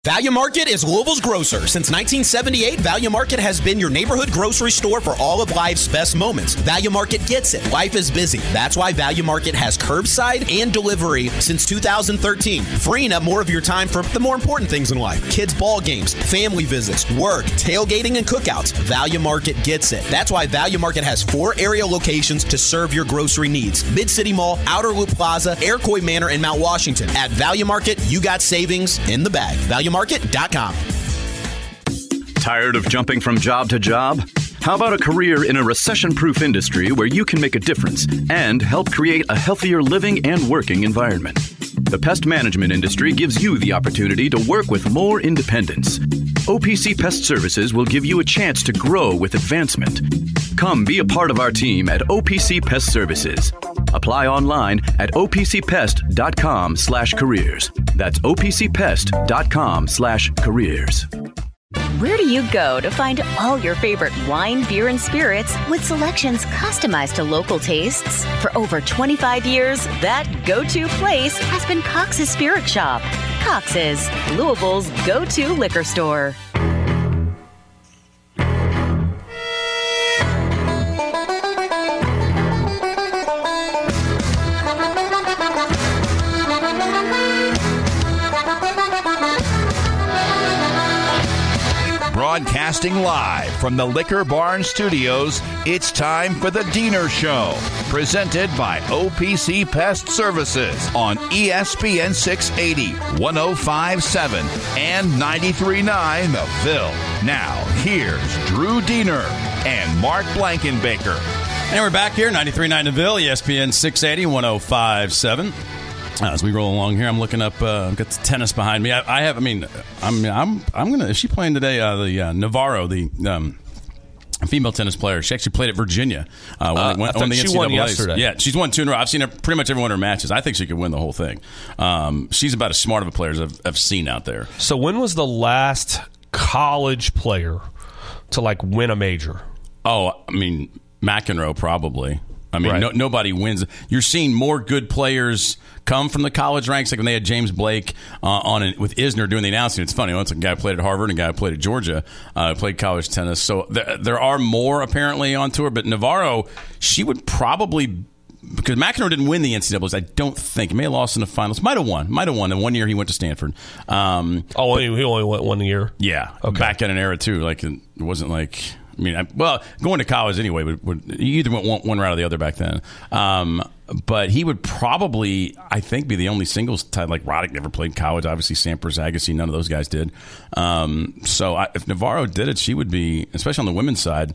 Value Market is Louisville's grocer. Since 1978, Value Market has been your neighborhood grocery store for all of life's best moments. Value Market gets it. Life is busy. That's why Value Market has curbside and delivery since 2013, freeing up more of your time for the more important things in life. Kids' ball games, family visits, work, tailgating, and cookouts. Value Market gets it. That's why Value Market has 4 area locations to serve your grocery needs. Mid-City Mall, Outer Loop Plaza, Iroquois Manor, and Mount Washington. At Value Market, you got savings in the bag. ValueMarket.com. Tired of jumping from job to job? How about a career in a recession-proof industry where you can make a difference and help create a healthier living and working environment? The pest management industry gives you the opportunity to work with more independence. OPC Pest Services will give you a chance to grow with advancement. Come be a part of our team at OPC Pest Services. Apply online at opcpest.com/careers. That's opcpest.com/careers. Where do you go to find all your favorite wine, beer, and spirits with selections customized to local tastes? For over 25 years, that go-to place has been Cox's Spirit Shop. Cox's, Louisville's go-to liquor store. Broadcasting live from the Liquor Barn Studios, it's time for the Diener Show, presented by OPC Pest Services on ESPN 680, 105.7, and 93.9 The Ville. Now, here's Drew Diener and Mark Blankenbaker. And we're back here, 93.9 The Ville, ESPN 680, 105.7. As we roll along here, I'm looking up. I've got the tennis behind me. I'm gonna. Is she playing today? The Navarro, the female tennis player. She actually played at Virginia. When the she NCAAs. won yesterday. Yeah, she's won 2 in a row. I've seen her pretty much every one of her matches. I think she could win the whole thing. She's about as smart of a player as I've seen out there. So when was the last college player to win a major? Oh, I mean McEnroe probably. I mean, Right. nobody wins. You're seeing more good players come from the college ranks. Like when they had James Blake with Isner doing the announcing. It's funny. It's a guy who played at Harvard and a guy who played at Georgia, played college tennis. So there are more apparently on tour. But Navarro, she would probably, because McEnroe didn't win the NCAAs, I don't think. He may have lost in the finals. Might have won. And 1 year he went to Stanford. He only went 1 year? Yeah. Okay. Back in an era, too. Like, it wasn't like... I mean, going to college anyway, you either went one route or the other back then. But he would probably, I think, be the only singles type. Like Roddick never played college. Obviously, Sampras, Agassi, none of those guys did. So if Navarro did it, she would be, especially on the women's side.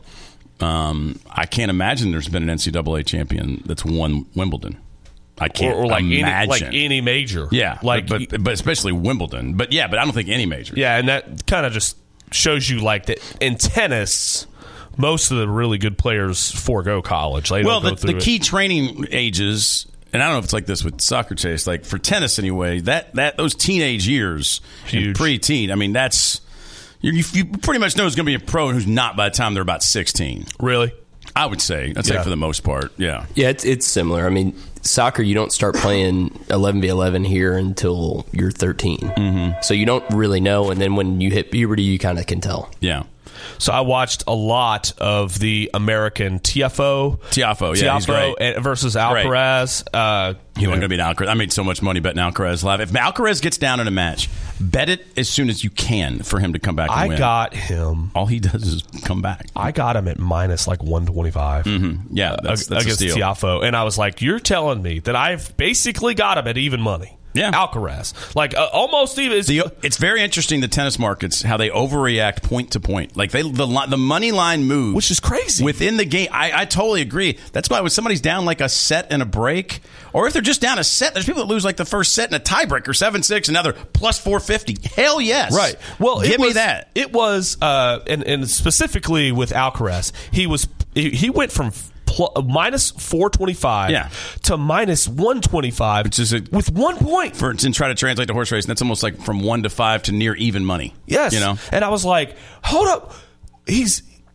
I can't imagine there's been an NCAA champion that's won Wimbledon. I can't imagine any major. Yeah, but especially Wimbledon. But I don't think any major. Yeah, and that kind of just shows you that in tennis, most of the really good players forego college. They don't go through the key training ages, and I don't know if it's like this with soccer, Chase, like for tennis anyway, that those teenage years, huge. Pre-teen, I mean, that's you pretty much know who's going to be a pro and who's not by the time they're about 16. Really? I would say. I'd say for the most part, yeah. Yeah, it's similar. I mean, soccer, you don't start playing 11v11 here until you're 13. Mm-hmm. So you don't really know, and then when you hit puberty, you kind of can tell. Yeah. So I watched a lot of the American Tiafoe, he's great. Versus Alcaraz. He wasn't going to beat Alcaraz. I made so much money betting Alcaraz live. If Alcaraz gets down in a match, bet it as soon as you can for him to come back and win. I got him. All he does is come back. I got him at minus 125. Mm-hmm. Yeah, that's against Tiafoe. And I was like, you're telling me that I've basically got him at even money. Yeah. Alcaraz. Almost even. It's very interesting, the tennis markets, how they overreact point to point. Like the money line moves. Which is crazy. Within the game. I totally agree. That's why when somebody's down like a set and a break, or if they're just down a set, there's people that lose like the first set in a tiebreaker, 7-6, another plus 450. Hell yes. Right. Well, give me that. It was, and specifically with Alcaraz, he went from minus 425 to minus 125, which is with 1 point. And try to translate to horse racing, that's almost like from 1 to 5 to near even money. Yes. You know? And I was like, hold up.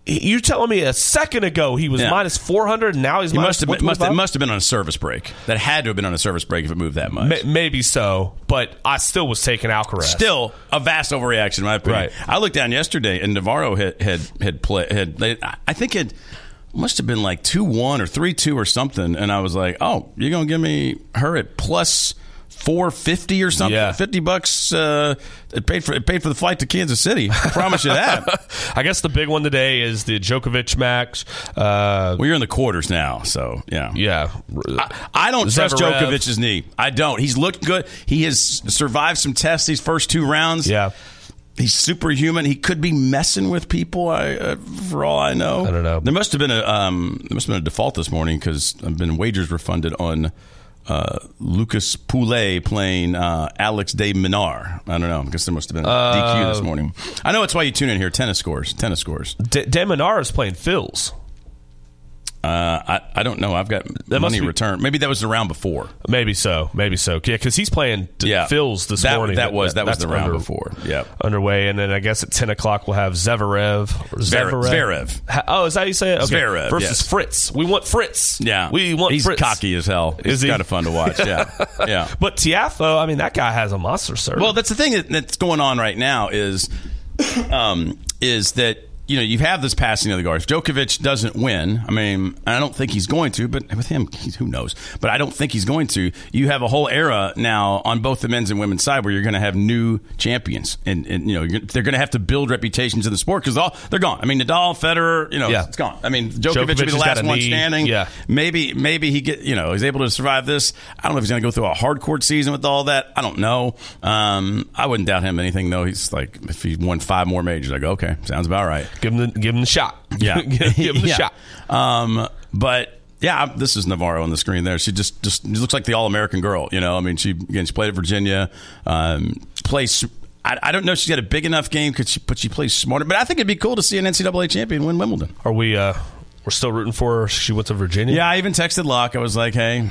You're telling me a second ago he was minus 400 and now he's minus 425? It must have been on a service break. That had to have been on a service break if it moved that much. Maybe so, but I still was taking Alcaraz. Still a vast overreaction in my opinion. Right. I looked down yesterday and Navarro had played. I think it must have been like 2-1 or 3-2 or something, and I was like, oh, you're going to give me her at plus 450 or something? Yeah. $50. It paid for the flight to Kansas City. I promise you that. I guess the big one today is the Djokovic match. Well, you're in the quarters now, so yeah. Yeah. I don't trust Zverev. Djokovic's knee. I don't. He's looked good. He has survived some tests these first 2 rounds. Yeah. He's superhuman. He could be messing with people. For all I know, I don't know. There must have been a default this morning because I've been wagers refunded on Lucas Poulet playing Alex de Minaur. I don't know. I guess there must have been a DQ this morning. I know it's why you tune in here. Tennis scores. De Minaur is playing Phils. I don't know. I've got money returned. Maybe that was the round before. Maybe so. Yeah, because he's playing Phils this morning. That was the round before. Yeah, underway. And then I guess at 10 o'clock we'll have Zverev. Oh, is that how you say it? Okay. Zverev versus Fritz. We want Fritz. Yeah, we want He's Fritz. Cocky as hell. It's kind of fun to watch. Yeah, yeah. But Tiafoe, I mean, that guy has a monster serve. Well, that's the thing that's going on right now is that. You know, you have this passing of the guards. Djokovic doesn't win. I mean, I don't think he's going to, but with him, who knows? But I don't think he's going to. You have a whole era now on both the men's and women's side where you're going to have new champions. And you know, they're going to have to build reputations in the sport because they're gone. I mean, Nadal, Federer, it's gone. I mean, Djokovic will be the last one standing. Yeah. Maybe he's able to survive this. I don't know if he's going to go through a hard court season with all that. I don't know. I wouldn't doubt him anything, though. He's like, if he won 5 more majors, I go, okay, sounds about right. Give him the shot. Yeah. give him the shot. But yeah, this is Navarro on the screen there. She just looks like the all-American girl. You know, I mean, she played at Virginia. Plays. I don't know if she's got a big enough game, but she plays smarter. But I think it'd be cool to see an NCAA champion win Wimbledon. Are we? We're still rooting for her. She went to Virginia. Yeah, I even texted Locke. I was like, hey,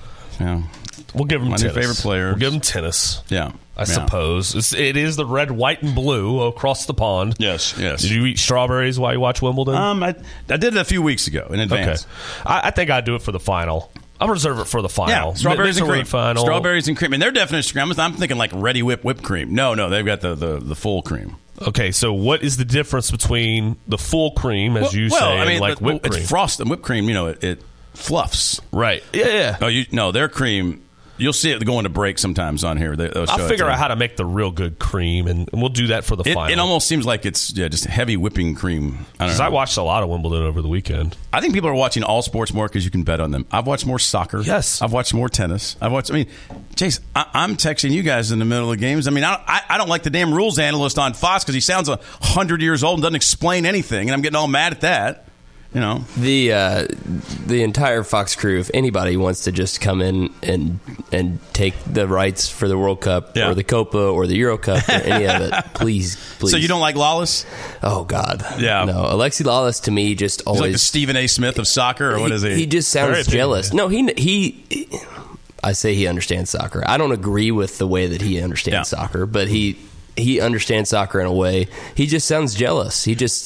we'll give him my tennis. new favorite player. We'll give him tennis. Yeah. I suppose. It is the red, white, and blue across the pond. Yes. Did you eat strawberries while you watch Wimbledon? I did it a few weeks ago in advance. Okay. I think I'd do it for the final. I'll reserve it for the final. Yeah, strawberries and cream. Final. Strawberries and cream. And their definition of cream, I'm thinking like Ready whipped cream. No, they've got the full cream. Okay, so what is the difference between the full cream, as you say, and like whipped cream? It's frosted whipped cream. You know, it fluffs. Right. Yeah. Oh, their cream. You'll see it going to break sometimes on here. I'll figure out how to make the real good cream, and we'll do that for the final. It almost seems like it's just heavy whipping cream. I watched a lot of Wimbledon over the weekend. I think people are watching all sports more because you can bet on them. I've watched more soccer. Yes. I've watched more tennis. Chase, I'm texting you guys in the middle of the games. I mean, I don't like the damn rules analyst on Fox because he sounds 100 years old and doesn't explain anything, and I'm getting all mad at that. You know, the entire Fox crew, if anybody wants to just come in and take the rights for the World Cup or the Copa or the Euro Cup or any of it, please. So you don't like Lawless? Oh God, yeah. No, Alexi Lawless to me just always. He's like the Stephen A. Smith of soccer, or what is he? He just sounds jealous. No, he. I say he understands soccer. I don't agree with the way that he understands soccer, but he understands soccer in a way. He just sounds jealous.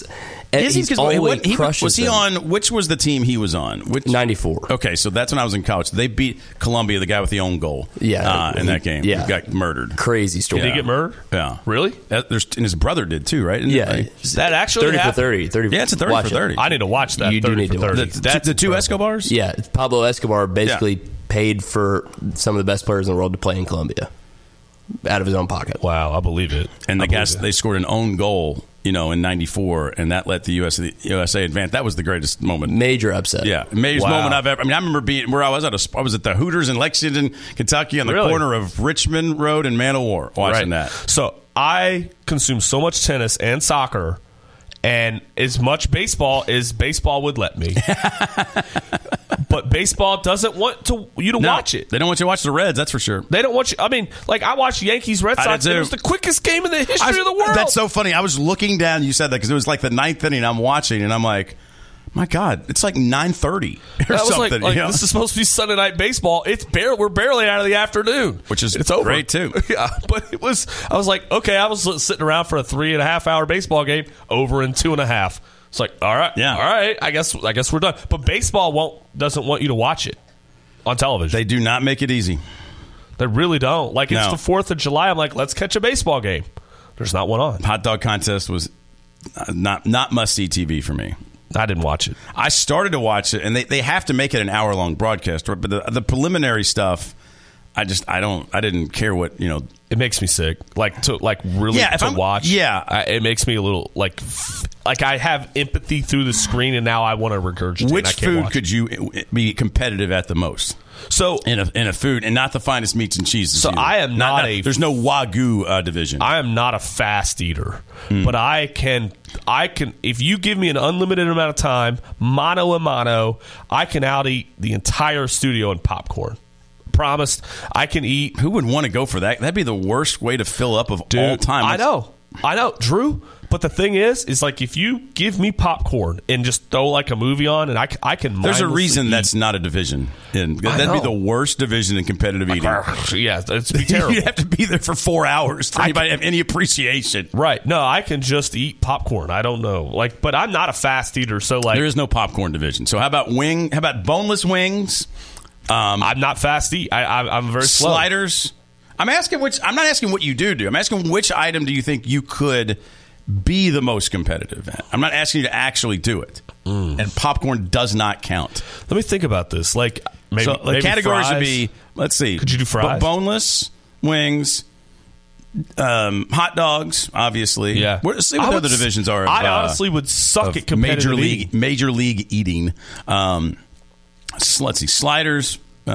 He's always crushes Was he them. on? Which was the team he was on? 94. Okay, so that's when I was in college. They beat Columbia, the guy with the own goal. Yeah, in that game. Yeah, he got murdered. Crazy story. Did he get murdered? Yeah, really? And his brother did too, right? That actually 30 happened? for 30. Yeah, it's a 30 for 30. I need to watch that. You do need to watch it. That's the two Escobars. Yeah, Pablo Escobar basically paid for some of the best players in the world to play in Colombia out of his own pocket. Wow, I believe it. And they scored an own goal, in 94, and that let the USA advance. That was the greatest moment. Major upset. Yeah, major moment I've ever. I remember being where I was I was at the Hooters in Lexington, Kentucky, on the corner of Richmond Road and Man o' War, watching that. So I consume so much tennis and soccer, and as much baseball as baseball would let me. But baseball doesn't want you to watch it. They don't want you to watch the Reds, that's for sure. They don't want you. I mean, like, I watched Yankees Red Sox. It was the quickest game in the history of the world. That's so funny. I was looking down. You said that because it was like the 9th inning. I'm watching, and I'm like, my God, it's like 9:30 or something. Like, this is supposed to be Sunday night baseball. We're barely out of the afternoon, which is it's over. Great too. Yeah, but I was like, okay, I was sitting around for a 3.5 hour baseball game, over in 2.5. It's like, all right, Yeah. all right. I guess we're done. But baseball doesn't want you to watch it on television. They do not make it easy. They really don't. Like, it's No. the 4th of July. I'm like, let's catch a baseball game. There's not one on. Hot dog contest was not must-see TV for me. I didn't watch it. I started to watch it, and they have to make it an hour-long broadcast. But the preliminary stuff, I didn't care what, you know. It makes me sick. Really Yeah, if to I'm- watch. yeah. It makes me a little like I have empathy through the screen, and now I want to regurgitate. and I Which can't food watch could it. you be competitive at the most? So In a food, and not the finest meats and cheeses. So either. I am not a- There's no Wagyu division. I am not a fast eater, but I can if you give me an unlimited amount of time, mano a mano, I can out eat the entire studio in popcorn. Promised, I can eat. Who would want to go for that? That'd be the worst way to fill up of all time. I know, Drew. But the thing is like if you give me popcorn and just throw like a movie on, and I can. There's a mindlessly reason eat. that's not a division. That'd be know. the worst division in competitive eating. Yeah, it's be terrible. You'd have to be there for 4 hours for anybody to have any appreciation. Right? No, I can just eat popcorn. I don't know, but I'm not a fast eater, so like There is no popcorn division. So how about How about boneless wings? I'm not fast eat. I'm very slow. Sliders. I'm not asking what you do. I'm asking which item do you think you could be the most competitive at. I'm not asking you to actually do it. And popcorn does not count. Let me think about this. Like maybe So the maybe categories fries. would be, let's see. Could you do fries? Boneless wings, hot dogs, obviously. Yeah. Let's see what the other divisions are. I honestly would suck at competitive Major league eating. Let's see. Sliders.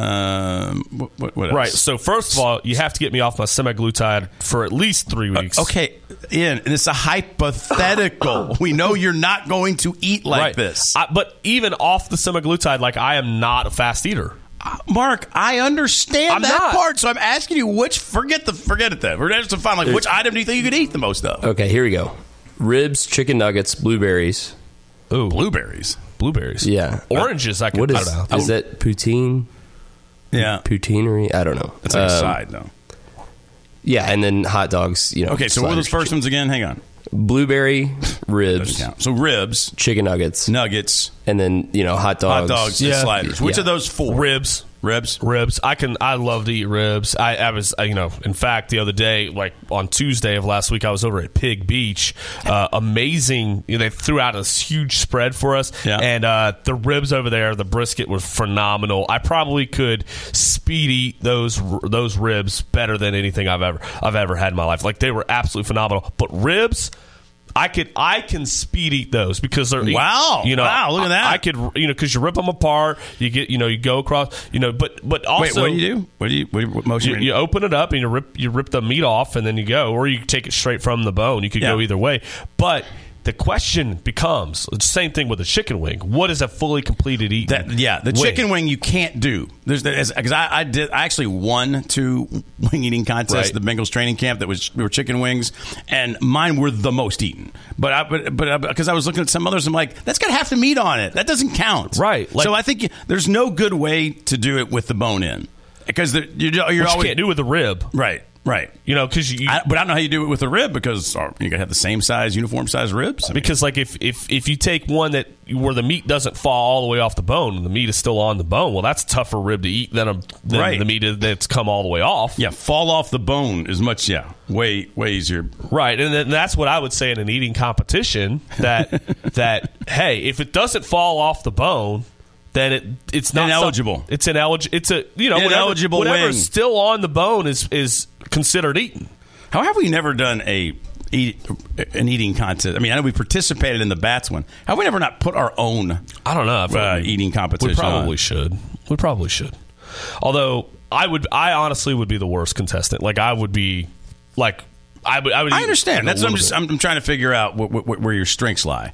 What else? Right. So first of all, you have to get me off my semaglutide for at least 3 weeks. Okay, Ian, and it's a hypothetical. We know you're not going to eat like Right. this. But even off the semaglutide, like I am not a fast eater. Mark, I understand I'm that not. part, so I'm asking you which. Forget it. Then we're just to find which item do you think you could eat the most of? Okay, here we go. Ribs, chicken nuggets, blueberries. Ooh, Blueberries. Yeah. Oranges. I could What put is out. is that poutine? Yeah, Poutineery? I don't know. that's like a side though. Yeah, and then hot dogs. Okay, so what are those sliders. first ones again? Hang on. Blueberry, ribs, Doesn't count. So ribs, chicken nuggets, nuggets, and then hot dogs. hot dogs, and Yeah. sliders. Which Yeah. of those four? Ribs. Ribs. I love to eat ribs. I was, in fact, the other day, like on Tuesday of last week, I was over at Pig Beach. Amazing. They threw out a huge spread for us. Yeah. And the ribs over there, the brisket was phenomenal. I probably could speed eat those ribs better than anything I've ever had in my life. Like they were absolutely phenomenal. But ribs, I can speed eat those because they're Wow. Wow, look at that. I could because you rip them apart, you get you go across but also Wait, what do you do? What motion? you open it up and you rip the meat off and then you go, or you take it straight from the bone. You could go either way, but the question becomes the same thing with a chicken wing. What is a fully completed eating? The chicken wing you can't do. Because I actually won 2 wing eating contests Right. at the Bengals training camp that were chicken wings, and mine were the most eaten. But because I was looking at some others, I'm like, that's got half the meat on it. That doesn't count. Right. So I think there's no good way to do it with the bone in, because you're Which always you can't do with a rib. right. Because But I don't know how you do it with a rib, because you gotta have the same size, uniform size ribs. I mean, because like if you take one that where the meat doesn't fall all the way off the bone and the meat is still on the bone, well, that's a tougher rib to eat than Right. the meat that's come all the way off. fall off the bone is much way easier. Right, and then that's what I would say in an eating competition that hey, if it doesn't fall off the bone, then it's not Ineligible. It's ineligible. It's a Ineligible whatever wing. is still on the bone is considered eaten. How have we never done an eating contest? I mean, I know we participated in the Bats one. How have we never not put our own I don't know. eating competition We probably on? should. We probably should. Although I honestly would be the worst contestant. Like I would be like. I understand. Like That's what I'm trying to figure out where your strengths lie.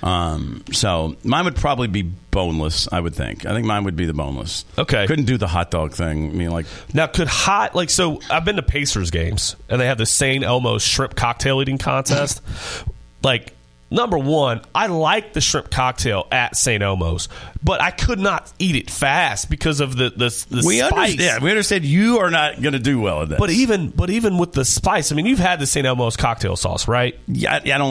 So mine would probably be boneless. I think mine would be the boneless. Okay. Couldn't do the hot dog thing. I mean, like Now, so I've been to Pacers games, and they have the St. Elmo's shrimp cocktail eating contest. Like, number one, I like the shrimp cocktail at St. Elmo's, but I could not eat it fast because of the we spice. understand. We understand you are not going to do well at this. But even with the spice, I mean, you've had the St. Elmo's cocktail sauce, right? yeah, I don't like it.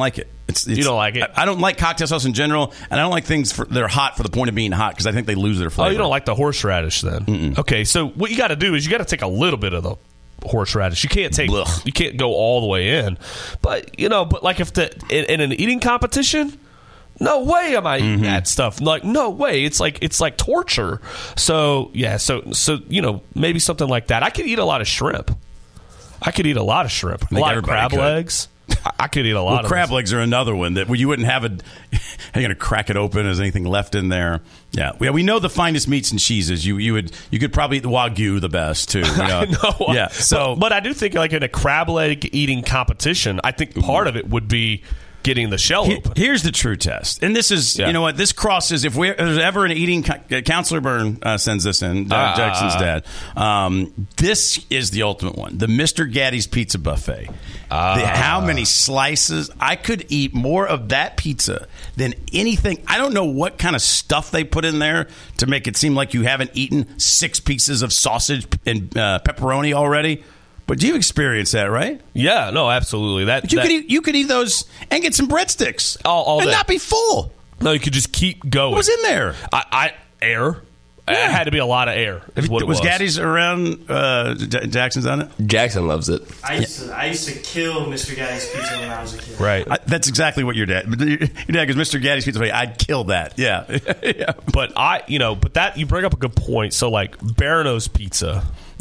You don't like it? I don't like cocktail sauce in general, and I don't like things that are hot for the point of being hot because I think they lose their flavor. Oh, you don't like the horseradish then? Mm-mm. Okay, so what you got to do is you got to take a little bit of the horseradish. You can't go all the way in, but like if in an eating competition, no way am I eating that stuff. Like no way. It's like torture. So yeah, so maybe something like that. I could eat a lot of shrimp. A lot of crab legs. I could eat a lot of crab legs are another one that you wouldn't have you're going to crack it open. Is anything left in there? Yeah, we know the finest meats and cheeses. You could probably eat the Wagyu the best too. I know. Yeah. So, but I do think like in a crab leg eating competition, I think part of it would be getting the shell open. Here's the true test, and this is you know what this crosses. If there's ever an eating, Counselor Byrne sends this in, Jackson's dad. This is the ultimate one, the Mr. Gatti's Pizza Buffet. How many slices? I could eat more of that pizza than anything. I don't know what kind of stuff they put in there to make it seem like you haven't eaten 6 pieces of sausage and pepperoni already. But you experience that, right? Yeah, no, absolutely. You could eat those and get some breadsticks all and day. Not be full. No, you could just keep going. What was in there? Air. Yeah. It had to be a lot of air. Was Gatti's around? Jackson's on it. Jackson loves it. I used to kill Mr. Gatti's Pizza when I was a kid. Right. That's exactly what your dad. Your dad goes, Mr. Gatti's Pizza. I'd kill that. Yeah. Yeah. But that you bring up a good point. So like Barano's Pizza.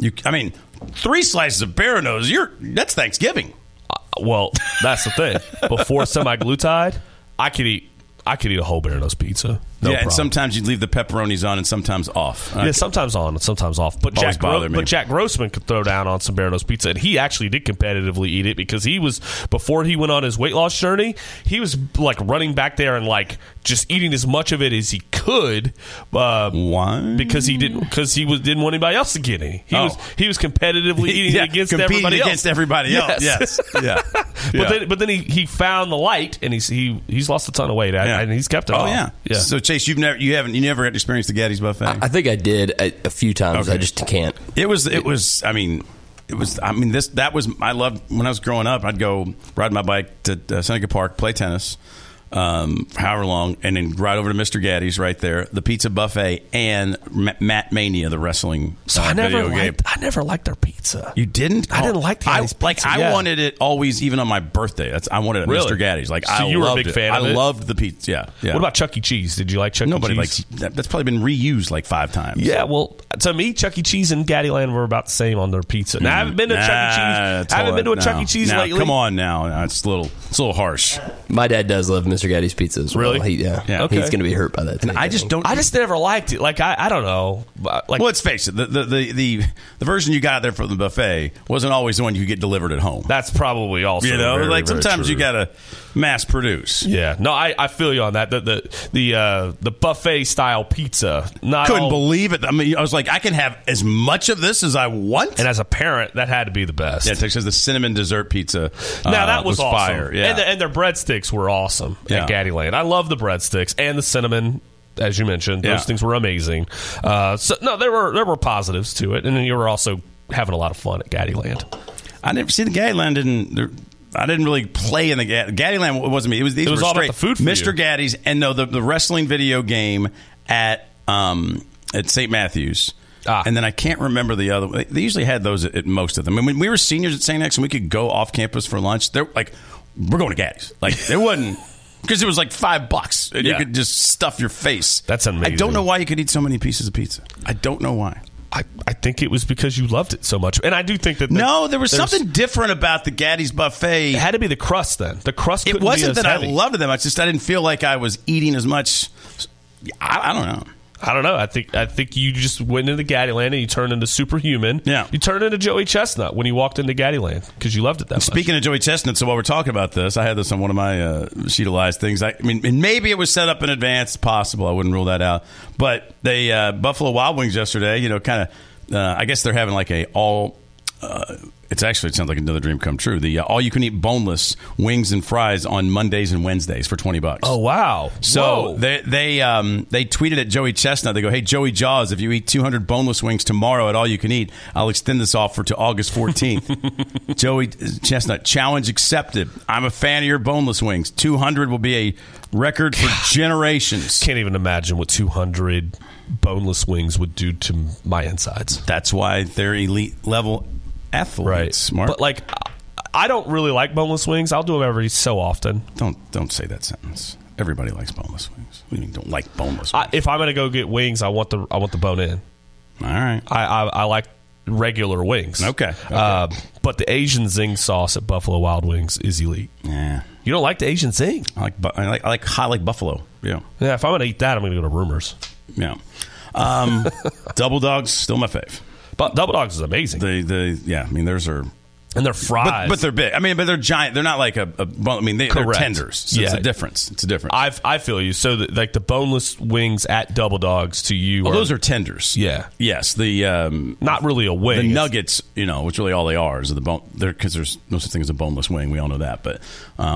3 slices of Barano's. That's Thanksgiving. Well, that's the thing. Before semi-glutide, I could eat a whole Barano's pizza. No problem. And sometimes you'd leave the pepperonis on and sometimes off. Yeah, sometimes on and sometimes off. But Jack Grossman could throw down on some Barano's pizza, and he actually did competitively eat it because before he went on his weight loss journey, he was like running back there and like just eating as much of it as he could. Why? Because he didn't want anybody else to get any. He was competitively eating it against everybody else. Against everybody else. Yes. Yeah. But then he found the light, and he's lost a ton of weight, and he's kept it off. Yeah. So Chase, you never had to experience the Gatti's Buffet? I think I did a few times. Okay. I just can't. I loved when I was growing up. I'd go ride my bike to Seneca Park, play tennis, however long, and then ride over to Mr. Gatti's right there, the pizza buffet, and Matt Mania, the wrestling video game. I never liked their pizza. You didn't? I didn't like the pizza. I wanted it always, even on my birthday. I wanted it at Mr. Gatti's. So you were a big fan of it? I loved the pizza. Yeah. What about Chuck E. Cheese? Did you like Chuck E. Cheese? Nobody likes that. That's probably been reused like 5 times. Yeah, well, to me, Chuck E. Cheese and Gattiland were about the same on their pizza. Now, I haven't been to Chuck E. Cheese. I haven't been to a Chuck E. Cheese lately. Come on now. It's a little harsh. My dad does love Mr. Gatti's pizza as well. Really? Yeah. Okay. He's going to be hurt by that. And I just never liked it. Like I don't know. Like, well, let's face it. The version you got there from the buffet wasn't always the one you get delivered at home. That's probably also very, sometimes very you got to mass produce. Yeah. No, I feel you on that. The buffet style pizza. Couldn't believe it. I mean, I was like, I can have as much of this as I want. And as a parent, that had to be the best. Yeah, Texas, the cinnamon dessert pizza. Now that was awesome. Fire. Yeah. And their breadsticks were awesome at Gattiland. I love the breadsticks and the cinnamon. As you mentioned, those things were amazing. There were positives to it, and then you were also having a lot of fun at Gattiland. I never see the Gattiland. I didn't really play in the Gattiland. Wasn't me. It was all straight about the food for Mr. you. Gatti's and the wrestling video game at St. Matthews. And then I can't remember the other. They usually had those at most of them. And when we were seniors at St. X and we could go off campus for lunch, they're like, we're going to Gatti's. Like there wasn't. Because it was like $5, and you could just stuff your face. That's amazing. I don't know why you could eat so many pieces of pizza. I don't know why. I think it was because you loved it so much, and I do think that. There was something different about the Gatti's buffet. It had to be the crust. Then the crust. It wasn't that heavy. I loved it that much. I didn't feel like I was eating as much. I don't know. I don't know. I think you just went into Gattiland and you turned into Superhuman. Yeah. You turned into Joey Chestnut when you walked into Gattiland because you loved it that much. Speaking of Joey Chestnut, so while we're talking about this, I had this on one of my sheet of lies things. I mean, and maybe it was set up in advance. It's possible. I wouldn't rule that out. But they Buffalo Wild Wings yesterday, kind of, I guess they're having like a all It sounds like another dream come true. The all-you-can-eat boneless wings and fries on Mondays and Wednesdays for $20. Oh, wow. So they tweeted at Joey Chestnut. They go, "Hey, Joey Jaws, if you eat 200 boneless wings tomorrow at All You Can Eat, I'll extend this offer to August 14th." Joey Chestnut, challenge accepted. I'm a fan of your boneless wings. 200 will be a record for generations. Can't even imagine what 200 boneless wings would do to my insides. That's why they're elite level athletes, right? Mark. But I don't really like boneless wings. I'll do them every so often. Don't say that sentence. Everybody likes boneless wings. What do you mean don't like boneless wings? If I'm going to go get wings, I want the bone in. All right. I like regular wings. Okay. But the Asian zing sauce at Buffalo Wild Wings is elite. Yeah. You don't like the Asian zing? I like buffalo. Yeah. Yeah. If I'm going to eat that, I'm going to go to Rumors. Yeah. Double Dogs still my fave. But Double Dogs is amazing. I mean, theirs are. And they're fried. But they're big. I mean, but they're giant. They're not like they're tenders. So yeah. It's a difference. I feel you. So the boneless wings at Double Dogs to you those are tenders. Yeah. Yes. The not really a wing. The nuggets, which really all they are is the bone. Because there's no such thing as a boneless wing. We all know that. But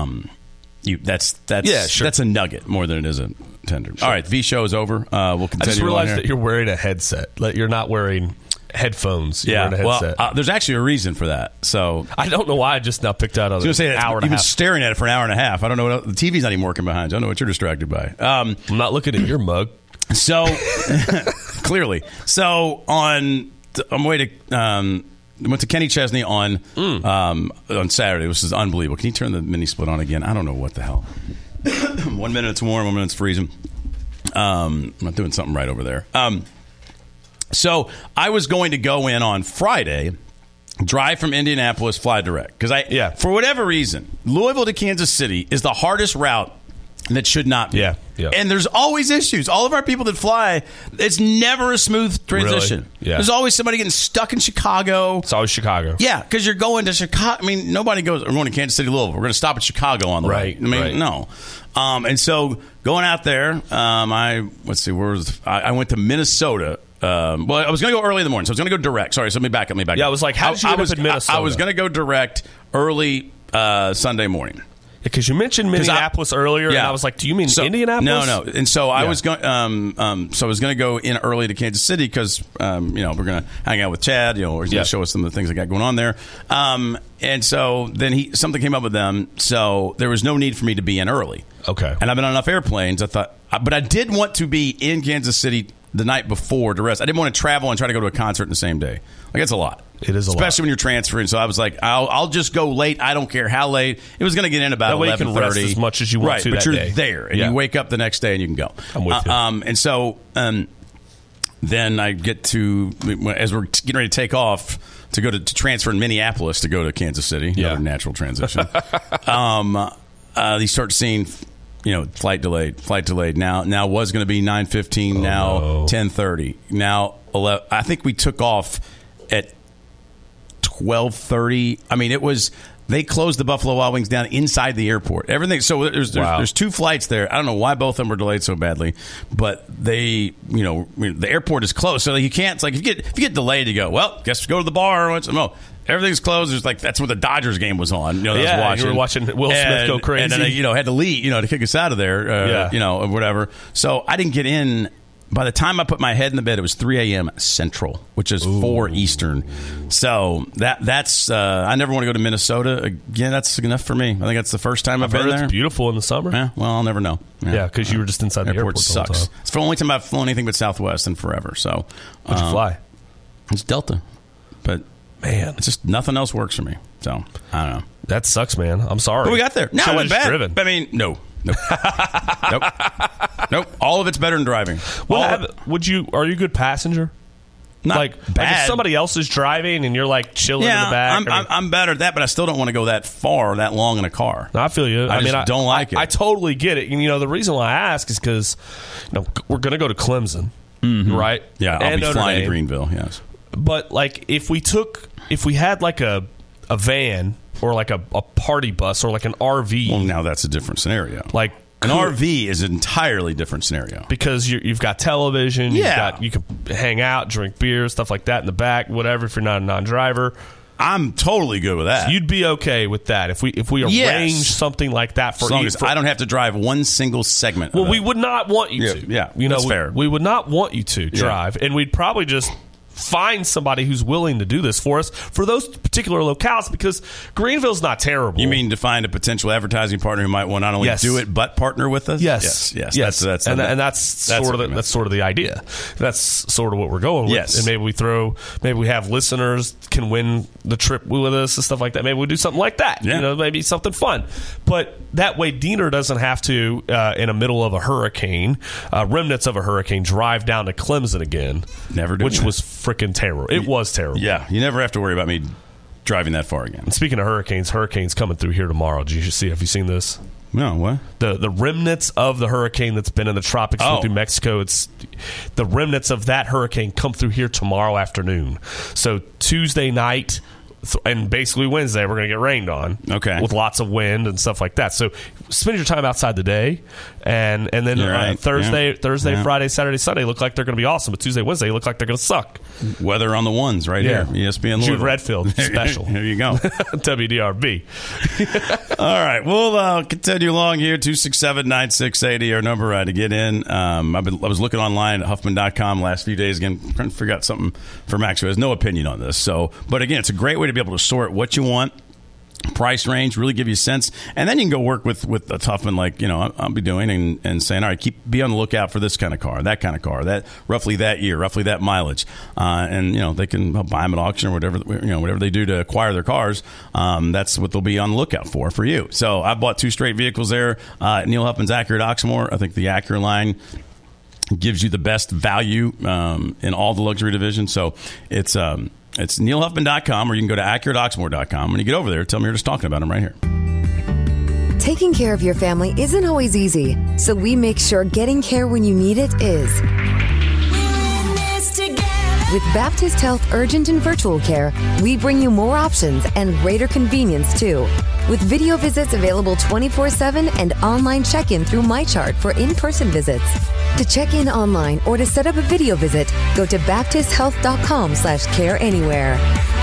that's a nugget more than it is a tender. Sure. All right. V show is over. We'll continue. I just realized that you're wearing a headset. You're not wearing headphones. You're wearing a headset. Well, there's actually a reason for that. So I don't know why I just now picked out an hour and a half. You've been staring at it for an hour and a half. I don't know the TV's not even working behind you. I don't know what you're distracted by. I'm not looking at your mug. So clearly, so on my way to. Went to Kenny Chesney on Saturday, which is unbelievable. Can you turn the mini split on again? I don't know what the hell. 1 minute it's warm, 1 minute it's freezing. I'm not doing something right over there. So I was going to go in on Friday, drive from Indianapolis, fly direct. Because for whatever reason, Louisville to Kansas City is the hardest route that should not be. Yeah. And there's always issues. All of our people that fly, it's never a smooth transition. Really? Yeah. There's always somebody getting stuck in Chicago. It's always Chicago. Yeah, because you're going to Chicago. I mean, nobody goes, we're going to Kansas City, Louisville. We're going to stop at Chicago on the way. I mean, no. And so going out there, I went to Minnesota. Well, I was going to go early in the morning, so I was going to go direct. Sorry, so let me back up. Yeah, I was like, how did you end up in Minnesota? I was going to go direct early Sunday morning. Because you mentioned Minneapolis earlier, and I was like, "Do you mean Indianapolis?" No. And so I was going. So I was going to go in early to Kansas City because we're going to hang out with Chad. He's going to show us some of the things I got going on there. And so then something came up with them, so there was no need for me to be in early. Okay. And I've been on enough airplanes. I thought, but I did want to be in Kansas City the night before to rest. I didn't want to travel and try to go to a concert in the same day. That's a lot. It is a lot. Especially when you're transferring. So I was like, I'll just go late. I don't care how late. It was going to get in about 11:30. You can rest as much as you want to but that you're day. there. And you wake up the next day and you can go. I'm with you. And so then I get to, as we're getting ready to take off, to go to transfer in Minneapolis to go to Kansas City. Another natural transition. You start seeing... flight delayed. Now was going to be 9:15. Now 10:30. Now 11. I think we took off at 12:30. I mean, it was. They closed the Buffalo Wild Wings down inside the airport. Everything. So there's two flights there. I don't know why both of them were delayed so badly, but the airport is closed, so you can't. It's like if you get delayed, you go, well, guess go to the bar. No. Everything's closed. There's that's where the Dodgers game was on. You were watching Will Smith go crazy, and then had to leave, to kick us out of there, or whatever. So I didn't get in. By the time I put my head in the bed, it was 3 a.m. Central, which is 4 Eastern. So that's I never want to go to Minnesota again. That's enough for me. I think that's the first time I've been there. It's beautiful in the summer. Yeah, well, I'll never know. Yeah, because you were just inside the airport. Sucks. It's the only time I've flown anything but Southwest in forever. So what'd you fly? It's Delta, but. Man, it's just nothing else works for me. So I don't know. That sucks, man. I'm sorry. But we got there. No, it went bad. Driven. I mean, no. Nope. All of it's better than driving. Are you a good passenger? Not bad. If somebody else is driving and you're chilling in the back. I'm better at that, but I still don't want to go that far, that long in a car. I feel you. I don't like it. I totally get it. And the reation why I ask is because we're going to go to Clemson, right? Yeah, I'll be flying to Greenville. Yes. But if we had a van or a party bus or an RV. Well, now that's a different scenario. An RV is an entirely different scenario because you've got television. You can hang out, drink beer, stuff like that in the back. Whatever. If you're not a non-driver, I'm totally good with that. So you'd be okay with that if we arrange something like that for as long as I don't have to drive one single segment. Well, we would not want you to. Yeah, that's fair. We would not want you to drive, and we'd probably just find somebody who's willing to do this for us for those particular locales, because Greenville's not terrible. You mean to find a potential advertising partner who might want not only do it but partner with us? Yes. That's sort of the idea. That's sort of what we're going with. Yes. And maybe we have listeners can win the trip with us and stuff like that. Maybe we do something like that. Yeah. Maybe something fun. But that way Diener doesn't have to in the middle of a hurricane, remnants of a hurricane, drive down to Clemson again. Never do. Which was freaking terrible. It was terrible. Yeah, you never have to worry about me driving that far again. And speaking of hurricanes coming through here tomorrow. Have you seen this? No, what? The remnants of the hurricane that's been in the tropics through Mexico. It's the remnants of that hurricane come through here tomorrow afternoon. So Tuesday night and basically Wednesday we're going to get rained on. Okay. With lots of wind and stuff like that. So spend your time outside the day, and then Thursday, Friday, Saturday, Sunday look like they're going to be awesome. But Tuesday, Wednesday look like they're going to suck. Weather on the ones right here. ESPN Jude Redfield special. There you go. WDRB. All right, we'll continue along here. 267-9680 our number to get in. I was looking online at Huffman.com last few days again, trying to figure out something for Max who has no opinion on this. But again, it's a great way to be able to sort what you want, price range, really give you a sense, and then you can go work with a Huffman like I'll be doing and saying, all right, be on the lookout for this kind of car, that kind of car, that roughly that year, roughly that mileage, and they can buy them at auction or whatever they do to acquire their cars. That's what they'll be on the lookout for you. So I bought 2 straight vehicles there. Neil Huffman's Acura at Oxmoor. I think the Acura line gives you the best value in all the luxury divisions. So it's neilhuffman.com, or you can go to AcuraOxmoor.com. When you get over there, tell me you're just talking about them right here. Taking care of your family isn't always easy, so we make sure getting care when you need it is. With Baptist Health Urgent and Virtual Care, we bring you more options and greater convenience, too. With video visits available 24/7 and online check-in through MyChart for in-person visits. To check in online or to set up a video visit, go to baptisthealth.com/careanywhere.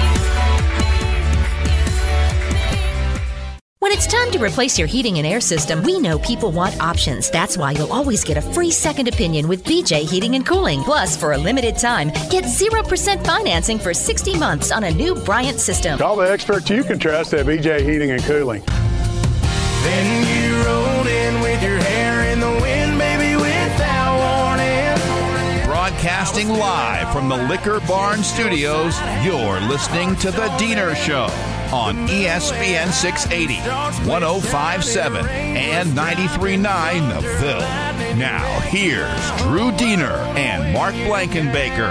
When it's time to replace your heating and air system, we know people want options. That's why you'll always get a free second opinion with BJ Heating and Cooling. Plus, for a limited time, get 0% financing for 60 months on a new Bryant system. Call the experts you can trust at BJ Heating and Cooling. Then you rolled in with your hair in the wind, baby, without warning. Broadcasting live from the Liquor Barn Studios, you're listening to The Diener Show on ESPN 680, 105.7, and 93.9 The Ville. Now, here's Drew Diener and Mark Blankenbaker.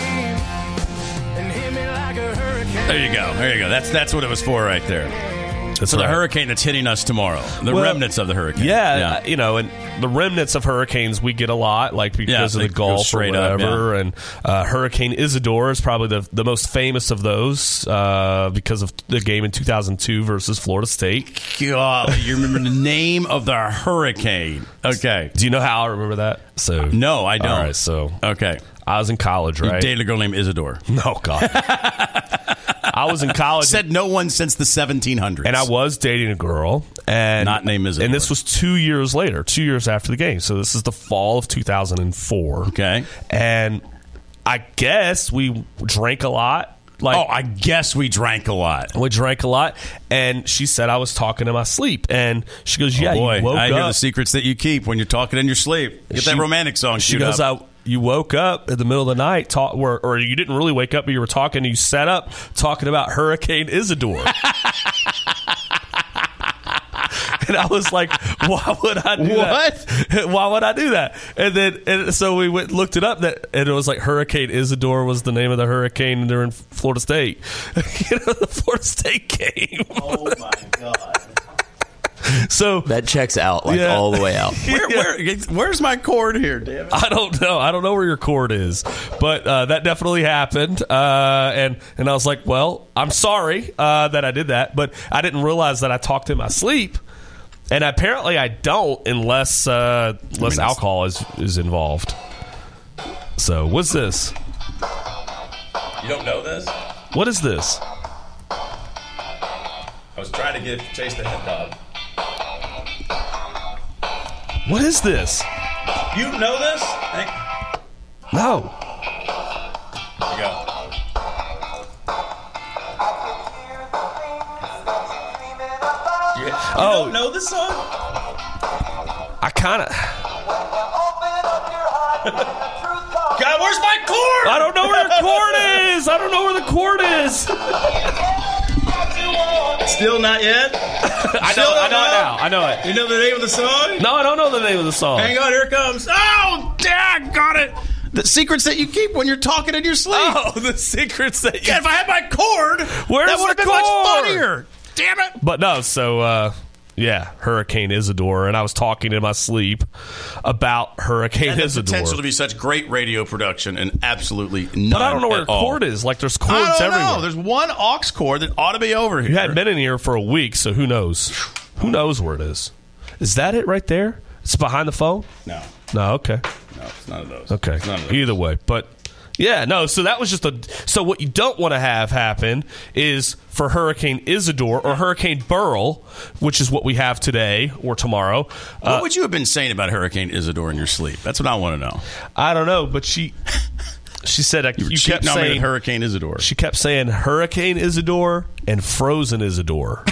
There you go. That's what it was for right there. That's the hurricane that's hitting us tomorrow. The remnants of the hurricane. Yeah, and the remnants of hurricanes we get a lot, like because of the Gulf or whatever. And Hurricane Isidore is probably the most famous of those because of the game in 2002 versus Florida State. God, you remember the name of the hurricane. Okay. Do you know how I remember that? No, I don't. All right, okay. I was in college, right? You dated a girl named Isidore. No, God. I was in college. Said no one since the 1700s. And I was dating a girl. And not named Isidore. And this was 2 years later, 2 years after the game. So this is the fall of 2004. Okay. And I guess we drank a lot. I guess we drank a lot. We drank a lot. And she said I was talking in my sleep. And she goes, you woke up. I hear the secrets that you keep when you're talking in your sleep. Get that romantic song. She goes, you woke up in the middle of the night, or you didn't really wake up, but you were talking, and you sat up talking about Hurricane Isidore. And I was like, why would I do that? Why would I do that? And so we went and looked it up, and it was like Hurricane Isidore was the name of the hurricane during Florida State. The Florida State game. Oh, my God. So that checks out all the way out. Where's my cord here, damn it? I don't know. I don't know where your cord is, but that definitely happened. And I was like, well, I'm sorry that I did that, but I didn't realize that I talked in my sleep. And apparently I don't unless alcohol is involved. So what's this? You don't know this? What is this? was trying to chase the head dog. What is this? You know this? No. Here we go. You don't know this song? I kind of. God, where's my chord? I don't know where the chord is. I don't know where the chord is. Still not yet? I know it now. I know it. You know the name of the song? No, I don't know the name of the song. Hang on, here it comes. Oh, dad, got it. The secrets that you keep when you're talking in your sleep. Oh, the secrets that you... Yeah, if I had my chord, that would have been much funnier. Damn it. But no, so... yeah, Hurricane Isidore, and I was talking in my sleep about Hurricane Isidore. Isidore. Potential to be such great radio production, and absolutely none. But I don't know where the chord is. Like, there's chords everywhere. No, there's one aux chord that ought to be over here. You hadn't been in here for a week, so who knows? Who knows where it is? Is that it right there? It's behind the phone? No. No, okay. No, it's none of those. Okay. Either way, but... Yeah, no, so that was just so what you don't want to have happen is for Hurricane Isidore or Hurricane Beryl, which is what we have today or tomorrow. What would you have been saying about Hurricane Isidore in your sleep? That's what I want to know. I don't know, but she said you kept saying Hurricane Isidore. She kept saying Hurricane Isidore and Frozen Isidore.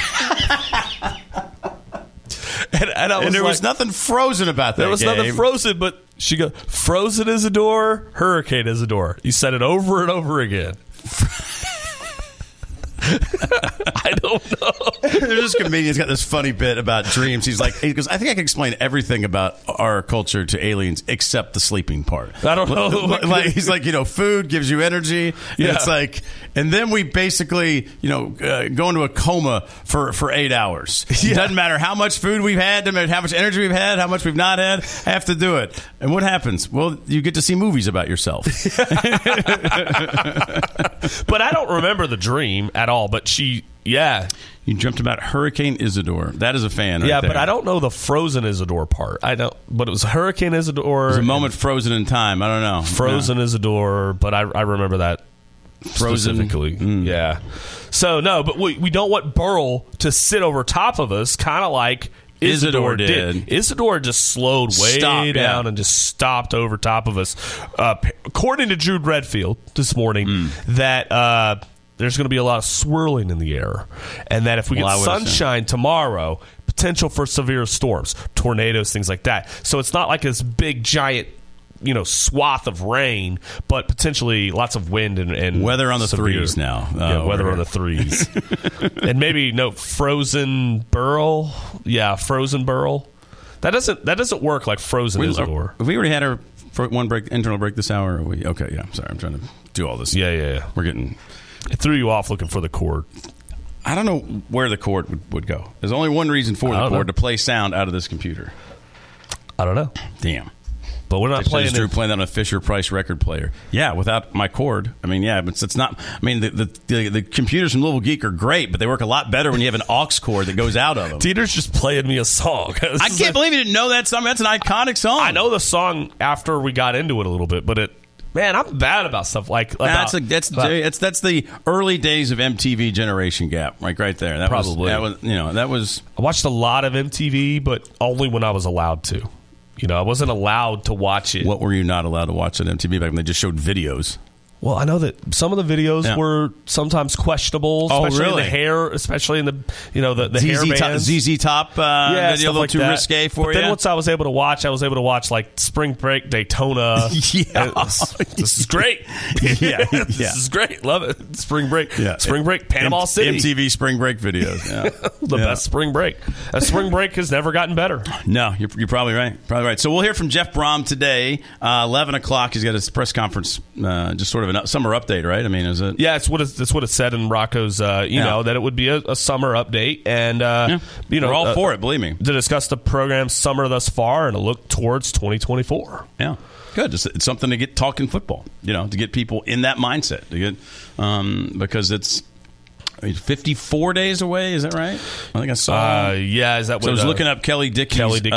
And there was nothing frozen about that. There was nothing frozen, but she goes, Frozen Isidore, Hurricane Isidore. You said it over and over again. I don't know. There's this comedian's got this funny bit about dreams. He goes, I think I can explain everything about our culture to aliens except the sleeping part. I don't know. He's like, food gives you energy. Yeah. And it's like, and then we basically, go into a coma for 8 hours. Yeah. It doesn't matter how much food we've had, doesn't matter how much energy we've had, how much we've not had, have to do it. And what happens? Well, you get to see movies about yourself. But I don't remember the dream at all. But you dreamt about Hurricane Isidore. That is a fan. Yeah, right there. but I don't know the Frozen Isidore part. I don't. But it was Hurricane Isidore. It was a moment frozen in time. I don't know. Frozen Isidore, but I remember that specifically. Yeah. So no, but we don't want Beryl to sit over top of us, kind of like Isidore did. Isidore just slowed way down and just stopped over top of us. According to Jude Redfield this morning, that there's going to be a lot of swirling in the air, and that if we get sunshine tomorrow, potential for severe storms, tornadoes, things like that. So it's not like this big giant, swath of rain, but potentially lots of wind and weather on the severe, threes now. Weather on the threes, and maybe Frozen Beryl. Yeah, Frozen Beryl. That doesn't work like Frozen Isidore. Have we already had our internal break this hour? Okay, yeah. I'm sorry, I'm trying to do all this. Yeah. We're getting. It threw you off looking for the cord. I don't know where the cord would go. There's only one reason for the cord, to play sound out of this computer. I don't know. Damn. But we're not playing Drew playing that on a Fisher-Price record player. Yeah, without my cord. I mean, yeah, but it's not. I mean, the computers from Louisville Geek are great, but they work a lot better when you have an aux cord that goes out of them. Dieter's just playing me a song. I can't believe you didn't know that song. That's an iconic song. I know the song after we got into it a little bit, but man, I'm bad about stuff like that's the early days of MTV generation gap, like right there. That was. I watched a lot of MTV, but only when I was allowed to. I wasn't allowed to watch it. What were you not allowed to watch on MTV back when they just showed videos? Well, I know that some of the videos were sometimes questionable, especially in the hair, especially in the the hair bands. ZZ Top video, a little too risque for you. But then once I was able to watch like Spring Break Daytona. This is great. This is great. Love it. Spring Break. Yeah. Spring Break Panama City. MTV Spring Break videos. Yeah. The best Spring Break. Spring Break has never gotten better. No, you're probably right. So we'll hear from Jeff Brom today. 11 o'clock. He's got his press conference. Just sort of a summer update, right? I mean, is it? Yeah, that's what it said in Rocco's email, that it would be a summer update, and we're all for it. Believe me, to discuss the program's summer thus far and a look towards 2024. Yeah, good. It's something to get talking football. To get people in that mindset. To get because it's 54 days away. Is that right? I think I saw. Is that what? So I was looking up Kelly Dickey's.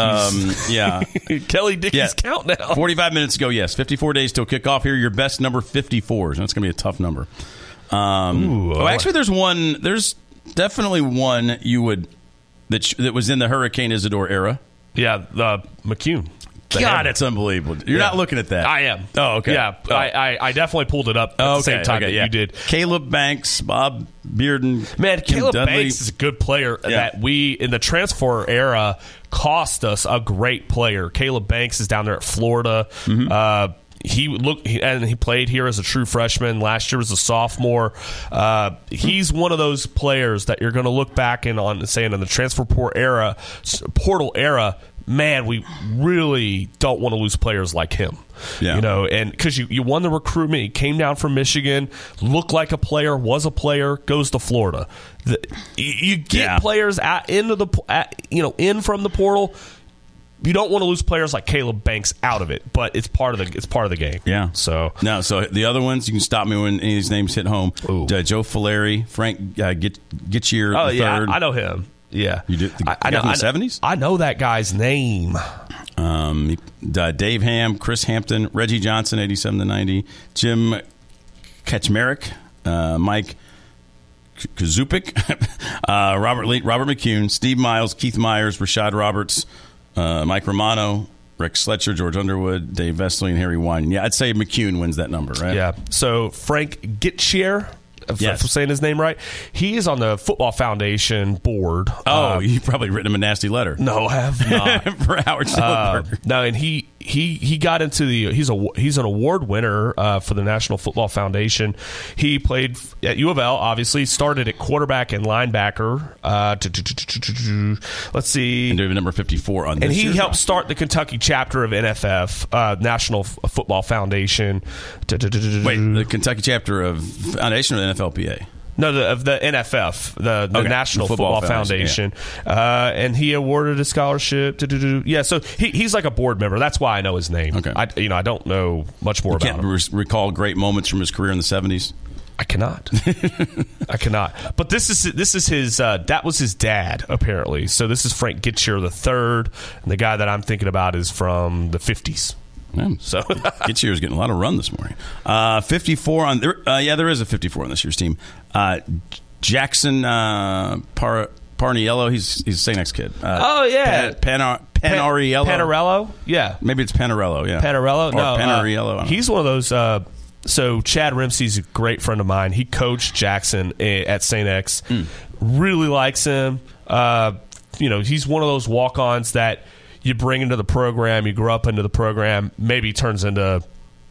Kelly Dickey's countdown. 45 minutes ago. Yes, 54 days till kickoff. Here are your best number 54s. That's going to be a tough number. Actually, there's one. definitely one you would that was in the Hurricane Isidore era. Yeah, the McCune. God, it's unbelievable. You're not looking at that. I am. Oh, okay. Yeah, I definitely pulled it up at the same time that you did. Caleb Banks, Bob Bearden. Man, Kim Caleb Dudley. Banks is a good player that we, in the transfer era, cost us a great player. Caleb Banks is down there at Florida. He played here as a true freshman. Last year was a sophomore. He's one of those players that you're going to look back in the transfer portal era. Man, we really don't want to lose players like him. Yeah. And because you won the recruitment, he came down from Michigan, looked like a player, was a player, goes to Florida. You get players in from the portal. You don't want to lose players like Caleb Banks out of it, but it's part of the game. Yeah. So the other ones, you can stop me when any of these names hit home. Joe Fileri, Frank Getchier. Oh, the third. I know him. Yeah, you did. I know from the 70s. I know that guy's name. Dave Ham, Chris Hampton, Reggie Johnson, 87 to 90, Jim Kaczmarek, Mike Kazupik, Robert McCune, Steve Miles, Keith Myers, Rashad Roberts, Mike Romano, Rick Sletcher, George Underwood, Dave Vesely, and Harry Wine. Yeah, I'd say McCune wins that number, right? Yeah. So Frank Getchier. If I'm saying his name right, he is on the Football Foundation board. Oh, you've probably written him a nasty letter. No, I have not. For Howard Schnellenberger. No, and he got into he's an award winner for the National Football Foundation. He played at U of L, obviously, started at quarterback and linebacker. Let's see. And number 54 on this. And he helped start the Kentucky chapter of NFF, National Football Foundation. Wait, the Kentucky chapter of Foundation or the NFLPA? No, of the NFF, the National Football Foundation. And he awarded a scholarship. Yeah, so he's like a board member. That's why I know his name. Okay. I don't know much more about him. Can't recall great moments from his career in the 70s? I cannot. But this is his. That was his dad, apparently. So this is Frank Getchier III, and the guy that I'm thinking about is from the 50s. Yeah. So Getchier is getting a lot of run this morning. 54 on there. There is a 54 on this year's team. Jackson Parniello. He's a St. X kid. Panarello. Yeah, maybe it's Panarello. Yeah, Panarello. Or No, Panarello. He's one of those. So Chad Rimsey's a great friend of mine. He coached Jackson at St. X. Really likes him. He's one of those walk-ons that you bring into the program. You grow up into the program. Maybe turns into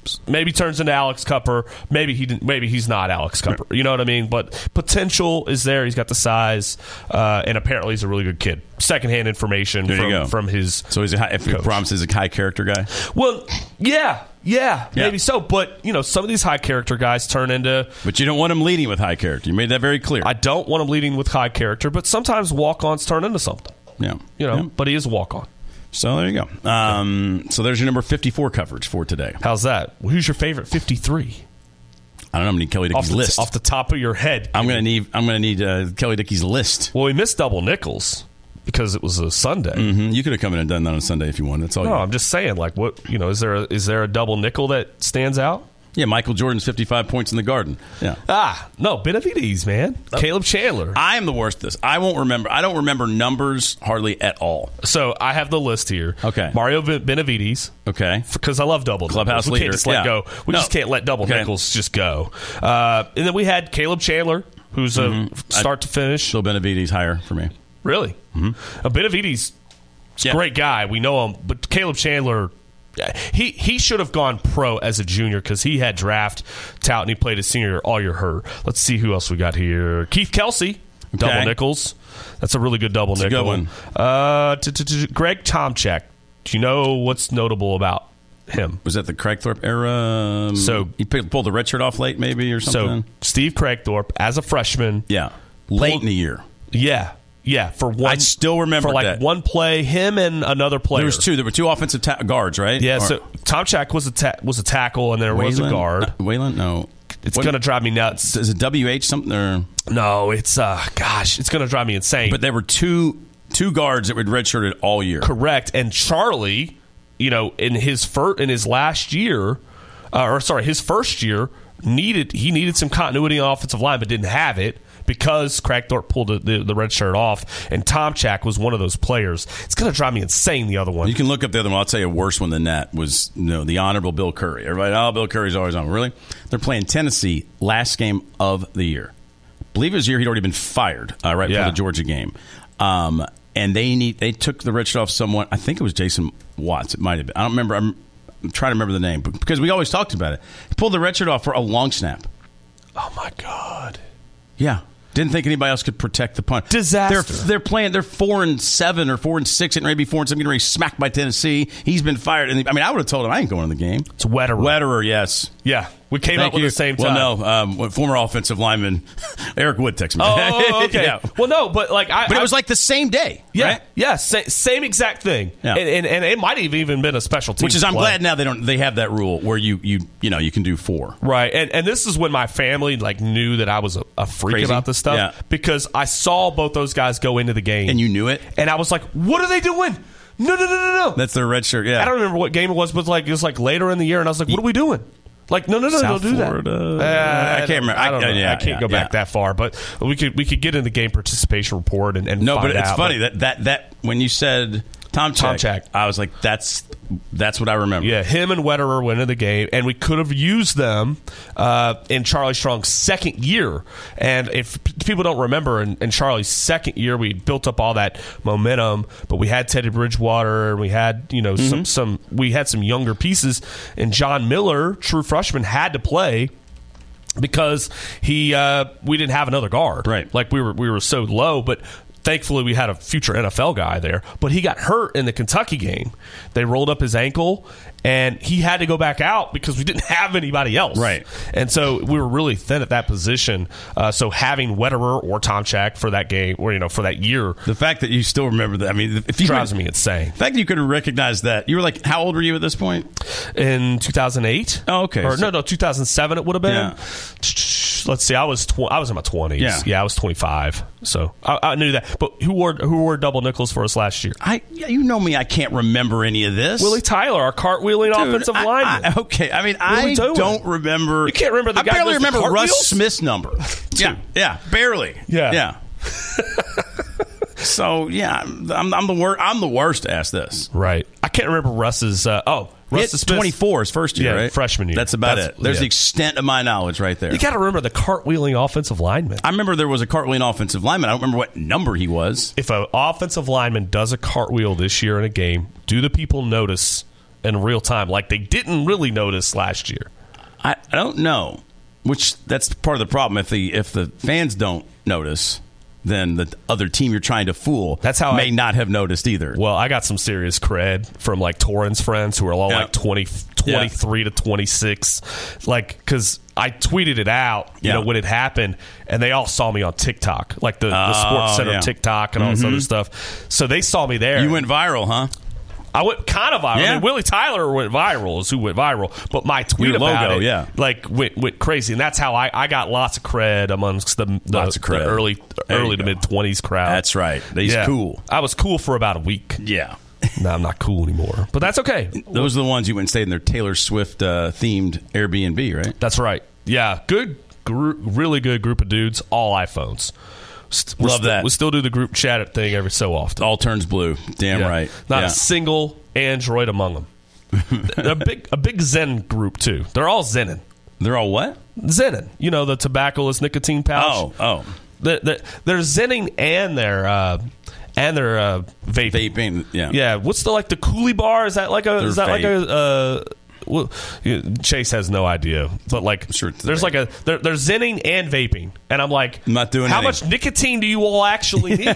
Alex Cupper. Maybe he's not Alex Cupper. You know what I mean? But potential is there. He's got the size, and apparently he's a really good kid. Secondhand information from his. So he's if he promises a high character guy. Well, yeah, maybe so. But some of these high character guys turn into. But you don't want him leading with high character. You made that very clear. I don't want him leading with high character, but sometimes walk-ons turn into something. Yeah, But he is a walk-on. So there you go. So there's your number 54 coverage for today. How's that? Well, who's your favorite 53? I don't know. I'm going to need Kelly Dickey's list off the top of your head. I'm going to need Kelly Dickey's list. Well, we missed double nickels because it was a Sunday. Mm-hmm. You could have come in and done that on a Sunday if you wanted. That's all. No, I'm just saying. Like, what is there a double nickel that stands out? Yeah, Michael Jordan's 55 points in the Garden. Yeah. No, Benavides, man. Caleb Chandler. I am the worst at this. I won't remember. I don't remember numbers hardly at all. So I have the list here. Okay. Mario Benavides. Okay. Because I love double Clubhouse nickels. We leader. Can't just let go. We just can't let double nickels just go. And then we had Caleb Chandler, who's a start to finish. Still Benavides higher for me. Really? Mm-hmm. Benavides is a great guy. We know him. But Caleb Chandler... He should have gone pro as a junior because he had draft tout and he played as senior all year hurt. Let's see who else we got here. Keith Kelsey, double nickels. That's a really good double nickel. Good one. Greg Tomczak. Do you know what's notable about him? Was that the Craigthorpe era? So he pulled the red shirt off late, maybe, or something. So Steve Craigthorpe as a freshman. Yeah, late in the year. Yeah, for one. I still remember that. one play, him and another player. There were two offensive guards, right? Yeah. So Tomczak was a tackle, and there was a guard. Wayland, no. It's going to drive me nuts. Is it WH something or no? It's it's going to drive me insane. But there were two guards that were redshirted all year. Correct. And Charlie, in his last year, his first year, needed some continuity on offensive line, but didn't have it. because Cragthorpe pulled the red shirt off, and Tomchak was one of those players. It's going to drive me insane, the other one. You can look up the other one. I'll tell you a worse one than that was the Honorable Bill Curry. Everybody, Bill Curry's always on. Really? They're playing Tennessee last game of the year. I believe it was the year he'd already been fired right before the Georgia game. And they took the red shirt off someone. I think it was Jason Watts. It might have been. I don't remember. I'm trying to remember the name because we always talked about it. He pulled the red shirt off for a long snap. Oh, my God. Yeah. Didn't think anybody else could protect the punt. Disaster. They're playing. They're 4-7 or 4-6, and maybe 4-7, getting ready smacked by Tennessee. He's been fired. And I would have told him I ain't going to the game. It's Wetterer. Wetterer, yes. Yeah, we came up with the same time. Well, no, former offensive lineman Eric Wood texted me. Oh, okay. Yeah. Well, no, but it was like the same day. Yeah, right? yeah, same exact thing. Yeah. And it might have even been a special team. Which is, I'm glad now they have that rule where you can do 4. Right, and this is when my family knew that I was a freak Crazy. about this stuff because I saw both those guys go into the game, and you knew it, and I was like, "What are they doing? No. That's their red shirt. Yeah, I don't remember what game it was, but it was later in the year, and I was like, "What are we doing?" No, South don't do Florida. that. I can't remember. I don't know. I can't go back that far, but we could get in the game participation report and no, find but it's out, funny that when you said Tomchak, I was like, that's what I remember. Yeah, him and Wetterer went into the game, and we could have used them in Charlie Strong's second year. And if people don't remember, in Charlie's second year, we built up all that momentum, but we had Teddy Bridgewater, and we had some younger pieces, and John Miller, true freshman, had to play because we didn't have another guard. Right, we were so low, but. Thankfully, we had a future NFL guy there, but he got hurt in the Kentucky game. They rolled up his ankle, and he had to go back out because we didn't have anybody else. Right. And so we were really thin at that position. So having Wetterer or Tomchak for that game, or for that year, the fact that you still remember that, if you drives me insane. The fact that you could recognize that, you were like, how old were you at this point? In 2008. Oh, okay. Or no, 2007 it would have been. Yeah. Let's see, I was in my 20s. Yeah, I was 25. So I knew that. But who wore double nickels for us last year? You know me, I can't remember any of this. Willie Tyler, our cartwheeling offensive lineman. I don't remember. You can't remember the guy. I barely who remember cartwheels? Russ Smith's number. Yeah, barely. Yeah. So I'm the worst to ask this. Right. I can't remember Russ's. Russ 24 his first year, right? Freshman year. That's about it. There's the extent of my knowledge right there. You got to remember the cartwheeling offensive lineman. I remember there was a cartwheeling offensive lineman. I don't remember what number he was. If an offensive lineman does a cartwheel this year in a game, do the people notice in real time like they didn't really notice last year? I don't know. That's part of the problem. If the fans don't notice, then the other team you're trying to fool may not have noticed either. Well, I got some serious cred from Torrens friends who are all 23 to 26, because I tweeted it out, when it happened, and they all saw me on TikTok, the Sports Center TikTok and all this other stuff. So they saw me there. You went viral, huh? I went kind of viral. Yeah. I mean, Willie Tyler went viral is who went viral, but my tweet about it went crazy, and that's how I got lots of cred amongst the early to mid 20s crowd. That's right. He's cool. I was cool for about a week. Yeah. No, I'm not cool anymore, but that's okay. Those are the ones you went and stayed in their Taylor Swift themed Airbnb, right? That's right. Yeah, really good group of dudes, all iPhones. Love that. We still do the group chat thing every so often. All turns blue. Damn right. Not a single Android among them. They're a big Zen group, too. They're all Zenin. They're all what? Zenin. The tobaccoless nicotine pouch. Oh. They're Zenning and they're vaping. Vaping, yeah. Yeah. What's the Coolie bar? Is that like a... Well, Chase has no idea, but sure there's they're zenning and vaping, and I'm like, I'm not doing. How much nicotine do you all actually need?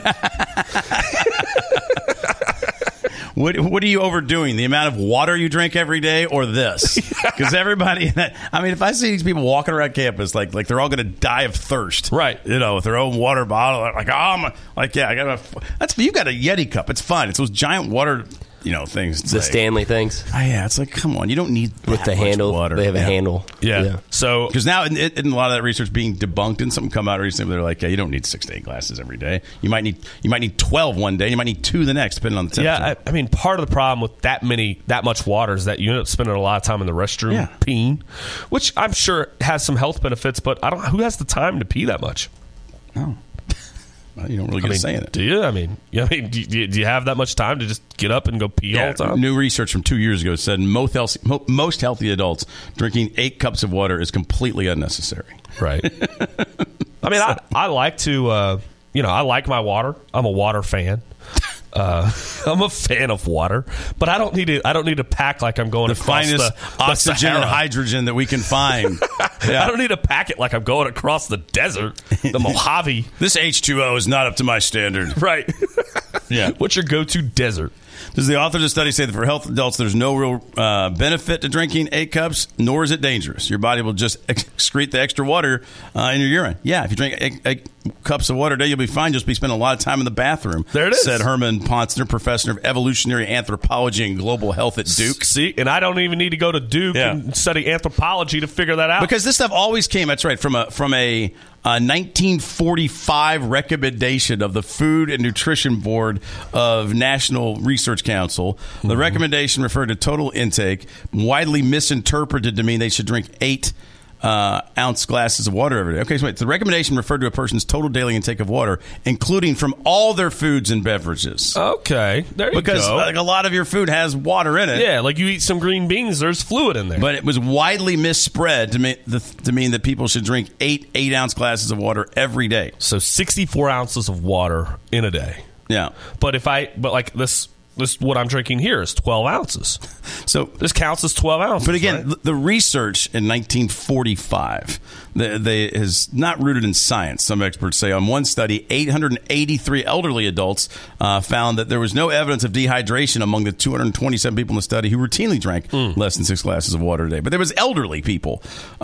What are you overdoing? The amount of water you drink every day, or this? Because everybody, if I see these people walking around campus like they're all going to die of thirst, right? With their own water bottle, I got you got a Yeti cup. It's fine. It's those giant water. Things. The Stanley things. Yeah, it's come on. You don't need with the handle. Water. They have a handle. Yeah. So because now in a lot of that research being debunked, and something come out recently, they're like, you don't need 6 to 8 glasses every day. You might need 12 one day. You might need 2 the next, depending on the temperature. Yeah, part of the problem with that much water is that you end up spending a lot of time in the restroom peeing, which I'm sure has some health benefits. But who has the time to pee that much? No. Well, you don't really get a say in it. Do you? Do you have that much time to just get up and go pee all the time? New research from 2 years ago said most healthy adults drinking 8 cups of water is completely unnecessary. Right. I like to, I like my water. I'm a water fan. I'm a fan of water, but I don't need to pack like I'm going across finest oxygen and hydrogen that we can find. I don't need to pack it like I'm going across the desert, the Mojave. This H2O is not up to my standard. Right. Yeah. What's your go-to desert? Does the authors of the study say that for health adults, there's no real benefit to drinking 8 cups, nor is it dangerous? Your body will just excrete the extra water in your urine. Yeah, if you drink 8 cups of water a day, you'll be fine. Just be spending a lot of time in the bathroom. There it is. Said Herman Ponsner, professor of evolutionary anthropology and global health at Duke. See, and I don't even need to go to Duke and study anthropology to figure that out. Because this stuff always came, that's right, from a 1945 recommendation of the Food and Nutrition Board of National Research Council. The recommendation referred to total intake, widely misinterpreted to mean they should drink 8 ounce glasses of water every day. Okay, so wait, the recommendation referred to a person's total daily intake of water, including from all their foods and beverages. Okay, there you go. Because a lot of your food has water in it. Yeah, like you eat some green beans, there's fluid in there. But it was widely misspread to mean that people should drink 8 ounce glasses of water every day. So 64 ounces of water in a day. Yeah. But this what I'm drinking here is 12 ounces. So this counts as 12 ounces. But again, right? the research in 1945 is not rooted in science. Some experts say on one study, 883 elderly adults found that there was no evidence of dehydration among the 227 people in the study who routinely drank less than 6 glasses of water a day. But there was elderly people.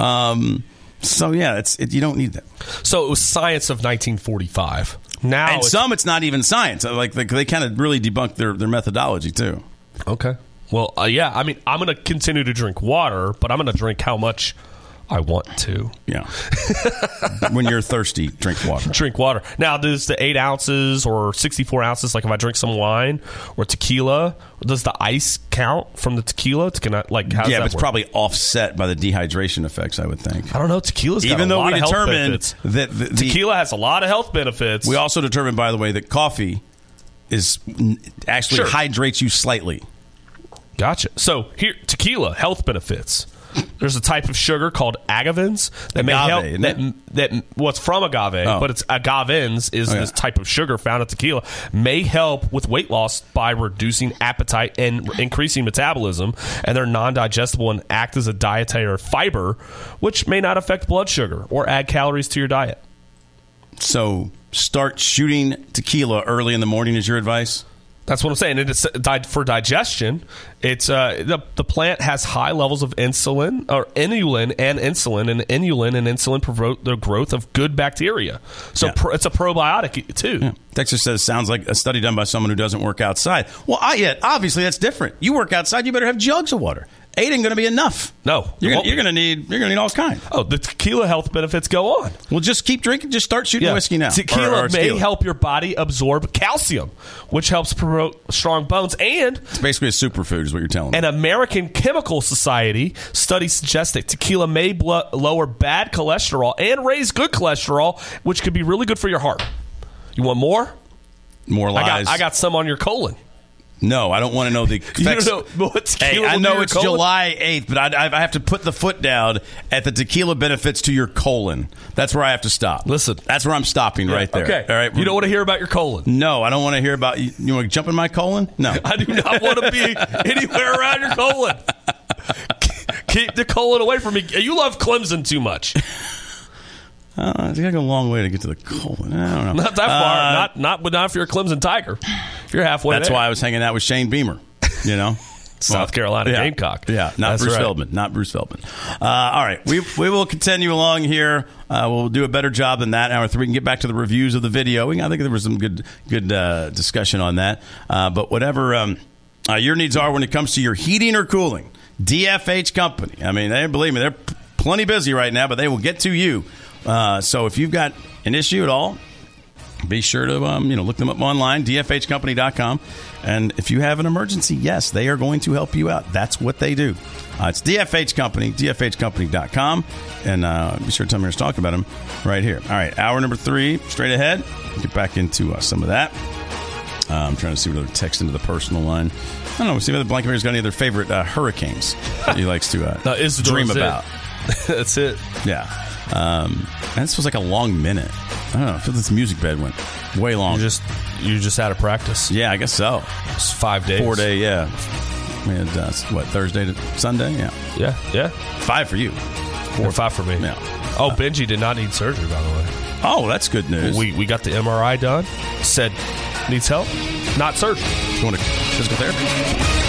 So yeah, you don't need that. So it was science of 1945. Now, and it's not even science. Like they kind of really debunked their methodology too. Okay. Well, I'm going to continue to drink water, but I'm going to drink how much I want to. Yeah. When you're thirsty, drink water. Drink water. Now, does the 8 ounces or 64 ounces, like if I drink some wine or tequila, does the ice count from the tequila? But it's probably offset by the dehydration effects, I would think. I don't know. Tequila's got a lot of health benefits. That tequila has a lot of health benefits. We also determined, by the way, that coffee actually hydrates you slightly. Gotcha. So here, tequila, health benefits. There's a type of sugar called agavins that may help. What's from agave, but it's agavins is this type of sugar found in tequila, may help with weight loss by reducing appetite and increasing metabolism. And they're non-digestible and act as a dietary fiber, which may not affect blood sugar or add calories to your diet. So start shooting tequila early in the morning is your advice? That's what I'm saying. It's for digestion. It's the plant has high levels of inulin and insulin promote the growth of good bacteria. So it's a probiotic too. Yeah. Texas says sounds like a study done by someone who doesn't work outside. Well, obviously that's different. You work outside, you better have jugs of water. 8 ain't going to be enough. No, you're going to need all kinds. Oh, the tequila health benefits go on. Well, just keep drinking. Just start shooting whiskey now. Tequila may help your body absorb calcium, which helps promote strong bones. And it's basically a superfood, is what you're telling me. An American Chemical Society study suggests that tequila may lower bad cholesterol and raise good cholesterol, which could be really good for your heart. You want more? More lies. I got some on your colon. No, I don't want to know the effects. You don't know what tequila I know it's colon? July 8th, but I have to put the foot down at the tequila benefits to your colon. That's where I have to stop. Listen. That's where I'm stopping right there. Okay. All right. You don't want to hear about your colon? No, I don't want to hear about you. You want to jump in my colon? No. I do not want to be anywhere around your colon. Keep the colon away from me. You love Clemson too much. It's got to go a long way to get to the colon. I don't know. Not that far. Not if you're a Clemson Tiger. If you're halfway That's there. why I was hanging out with Shane Beamer, you know. South Carolina Gamecock. Yeah, not Bruce Feldman. Not Bruce Feldman. All right, we will continue along here. We'll do a better job than that. Hour 3, we can get back to the reviews of the video. I think there was some good discussion on that. But whatever your needs are when it comes to your heating or cooling, DFH Company. I mean, believe me, they're plenty busy right now, but they will get to you. So if you've got an issue at all, be sure to look them up online, dfhcompany.com. And if you have an emergency, yes, they are going to help you out. That's what they do. It's DFH Company, dfhcompany.com. And be sure to tell me to talk about them right here. All right, hour number 3, straight ahead. Get back into some of that. I'm trying to see what other text into the personal line. I don't know. See whether Blankenberry's got any other favorite hurricanes that he likes to dream about. That's it. Yeah. And this was like a long minute. I don't know. I feel this music bed went way long. You're just out of practice. Yeah, I guess so. It's 5 days. 4 day, yeah. We had, Thursday to Sunday? Yeah. Yeah. 5 for you. 4 or 5 for me. Yeah. Oh, Benji did not need surgery, by the way. Oh, that's good news. We got the MRI done. Said, needs help. Not surgery. Going to physical therapy?